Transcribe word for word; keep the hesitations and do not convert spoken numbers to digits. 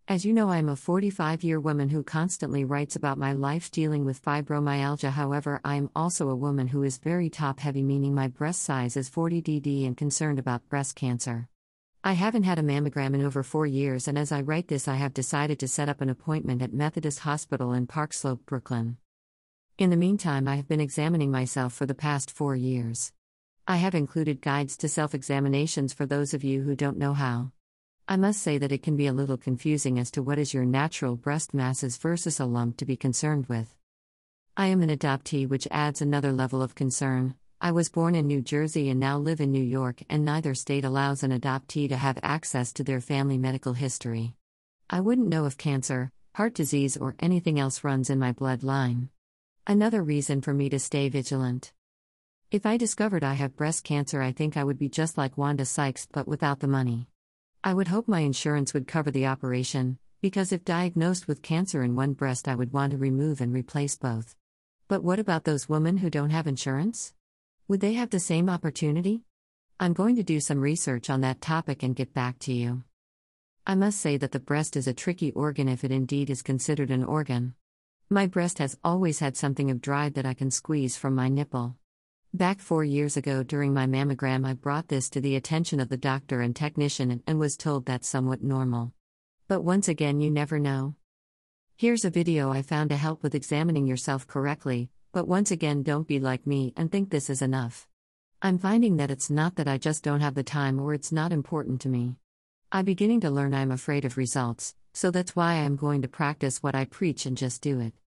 As you know, I'm a forty-five-year woman who constantly writes about my life dealing with fibromyalgia. However, I am also a woman who is very top-heavy, meaning my breast size is forty D D and concerned about breast cancer. I haven't had a mammogram in over four years, and as I write this, I have decided to set up an appointment at Methodist Hospital in Park Slope, Brooklyn. In the meantime, I have been examining myself for the past four years. I have included guides to self-examinations for those of you who don't know how. I must say that it can be a little confusing as to what is your natural breast masses versus a lump to be concerned with. I am an adoptee, which adds another level of concern. I was born in New Jersey and now live in New York, and neither state allows an adoptee to have access to their family medical history. I wouldn't know if cancer, heart disease, or anything else runs in my bloodline. Another reason for me to stay vigilant. If I discovered I have breast cancer, I think I would be just like Wanda Sykes, but without the money. I would hope my insurance would cover the operation, because if diagnosed with cancer in one breast, I would want to remove and replace both. But what about those women who don't have insurance? Would they have the same opportunity? I'm going to do some research on that topic and get back to you. I must say that the breast is a tricky organ if it indeed is considered an organ. My breast has always had something of drive that I can squeeze from my nipple. Back four years ago during my mammogram, I brought this to the attention of the doctor and technician and was told that's somewhat normal. But once again, you never know. Here's a video I found to help with examining yourself correctly, but once again, don't be like me and think this is enough. I'm finding that it's not that I just don't have the time or it's not important to me. I'm beginning to learn I'm afraid of results, so that's why I'm going to practice what I preach and just do it.